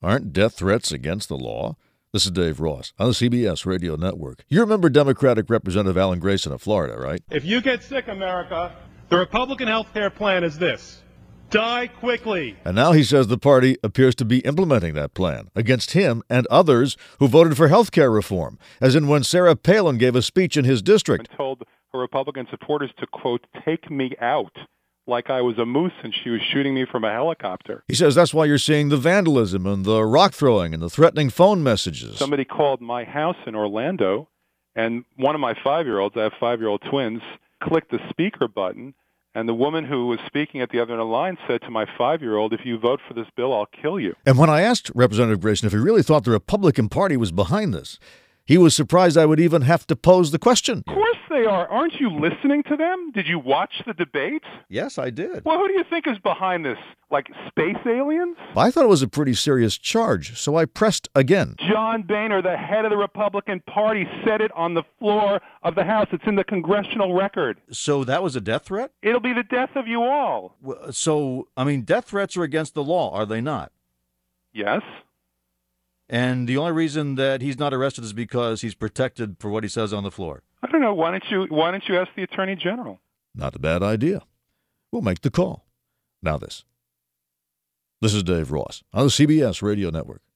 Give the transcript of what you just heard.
Aren't death threats against the law? This is Dave Ross on the CBS Radio Network. You remember Democratic Representative Alan Grayson of Florida, right? If you get sick, America, the Republican health care plan is this: die quickly. And now he says the party appears to be implementing that plan against him and others who voted for health care reform, as in when Sarah Palin gave a speech in his district. And told her Republican supporters to, quote, take me out like I was a moose and she was shooting me from a helicopter. He says that's why you're seeing the vandalism and the rock throwing and the threatening phone messages. Somebody called my house in Orlando, and one of my 5-year-olds, I have 5-year-old twins, clicked the speaker button, and the woman who was speaking at the other end of the line said to my 5-year-old, if you vote for this bill, I'll kill you. And when I asked Representative Grayson if he really thought the Republican Party was behind this, he was surprised I would even have to pose the question. Of course they are. Aren't you listening to them? Did you watch the debates? Yes, I did. Well, who do you think is behind this? Like space aliens? I thought it was a pretty serious charge, so I pressed again. John Boehner, the head of the Republican Party, said it on the floor of the House. It's in the congressional record. So that was a death threat? It'll be the death of you all. So, death threats are against the law, are they not? Yes. And the only reason that he's not arrested is because he's protected for what he says on the floor. I don't know. Why don't you ask the Attorney General? Not a bad idea. We'll make the call. Now this. This is Dave Ross on the CBS Radio Network.